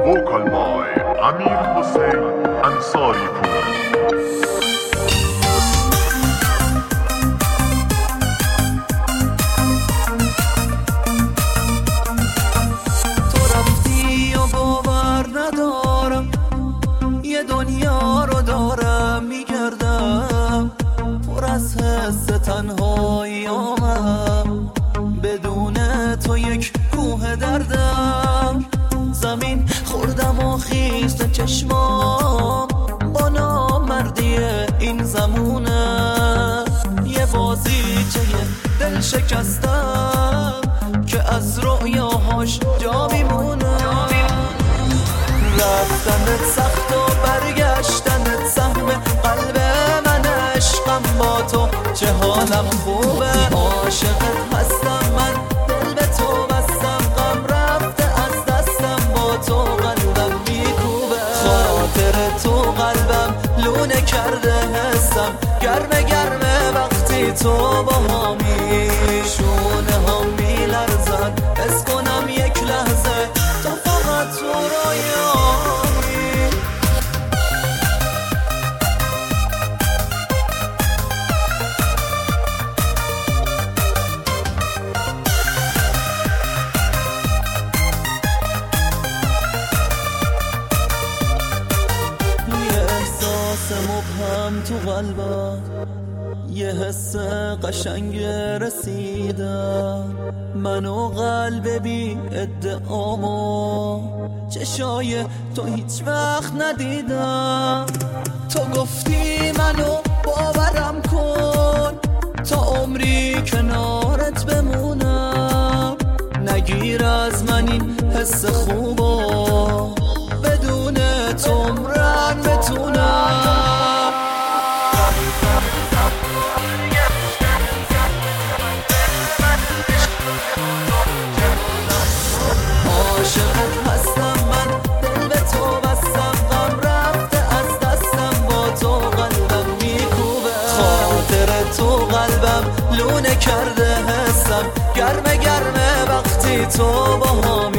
vocal by Amir Hossein Ansari Pur. تو رفتی و باور ندارم، یه دنیا رو دارم میگردم، پر از حس تنهایی‌ام، بدون تو یک کوه دردم. زمین خوردم و خیس چشمام، با نامردی این زمونه، یه بازیچه دل شکستم که از رؤیاهاش جا میمونه. رفتنت سخت و برگشتنت سهم قلب من، عشقم با تو چه حالم خوبه. عاشقت هستم من، دل به تو بستم، غم رفته از دستم، با تو قلبم میکوبه. خاطر تو قلبم لونه کرده حسم، گرمه گرمه وقتی تو با همی، شونه هم میلرزن حس کنم یک لحظه تو فقط تو رویامی. یه احساس مبهم تو قلبم، یه حس قشنگ رسیدم، منو قلب بی ادعامو چشای تو هیچ وقت ندیدم. تو گفتی منو باورم کن، تا عمری کنارت بمونم، نگیر از من این حس خوبو، بدون تو عمرن بتونم. عاشقت هستم من، دل به تو بستم، غم رفته از دستم، با تو قلبم میکوبه. خاطر تو قلبم لونه کرده حسم، گرمه گرمه وقتی تو با هم